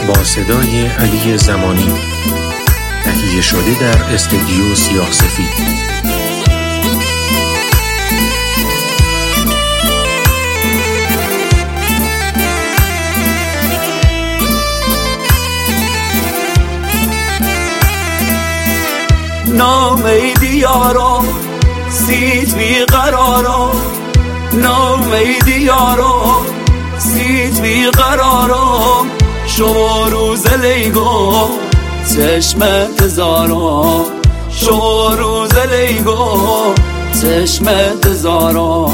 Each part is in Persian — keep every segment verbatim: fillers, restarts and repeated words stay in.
با صدای علی زمانی، تهیه شده در استودیو سیاه سفید. نامیدی یارا سیت بی قرارا، نامیدی یارا سیت بی قرارا، شما روز لیگو چشمت زارا، شما روز لیگو چشمت زارا.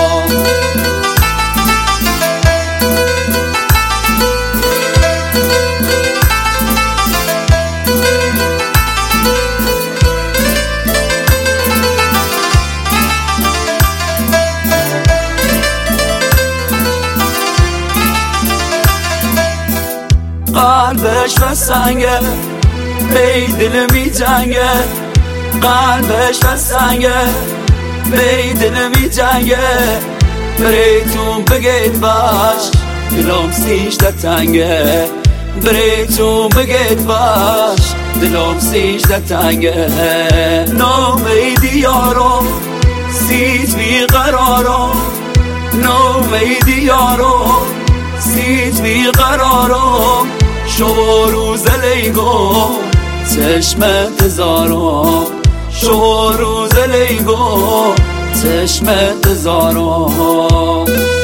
قلبش و سنگه بی دل می جنگه، قلبش و سنگه بی دل می جنگه، بریتون بگید باش دلم سیش در تنگه، بریتون بگید باش دلم سیش در تنگه. نامیدی یارو سیت بی قرارو، نامیدی یارو سیت بی قرارو، شما روز لیگو چشمت زارو، شما روز لیگو چشمت زارو.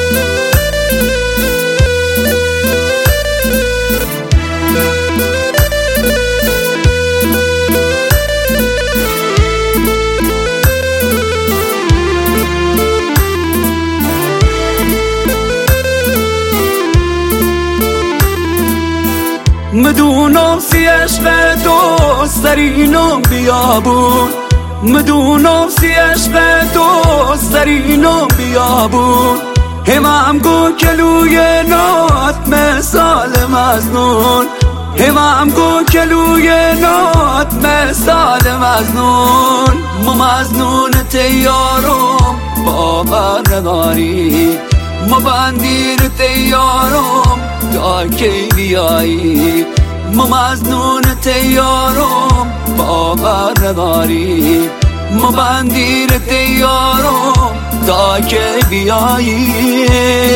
مدونم سی عشق دوست دارینم بیابون، مدونم سی عشق دوست دارینم بیابون، همم گو کلوی نات مثال مزنون، همم گو کلوی نات مثال مزنون. ما مزنون تیارم باور نداری، ما بندیر تیارم تا کی بیایی، ما مزنون تیارم باور نداری، ما بندیر تیارم تا کی بیایی.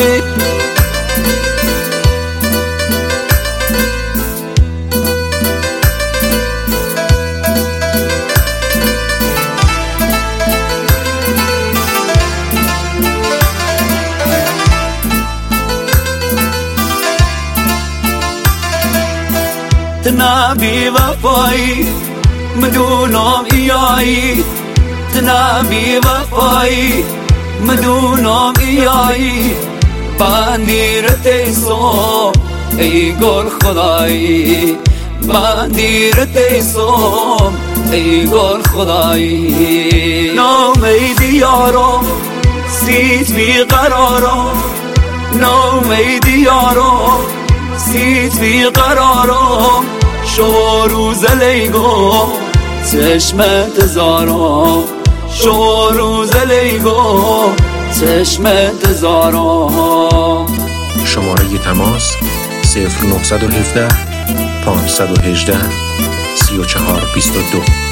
تنا بی وفایی مدونم ایایی، تنا بی وفایی مدونم ایایی، بندیر تیسو ای گل خدایی، بندیر تیسو ای گل خدایی. نامیدی یارو سیت بی قرارو، نامیدی یارو سیت بی قرارو، شما روز لیگو چشمت زارو، شما روز لیگو چشمت زارو. شماره تماس صفر نه یک هفت پانصد و هجده سی و چهار بیست و دو.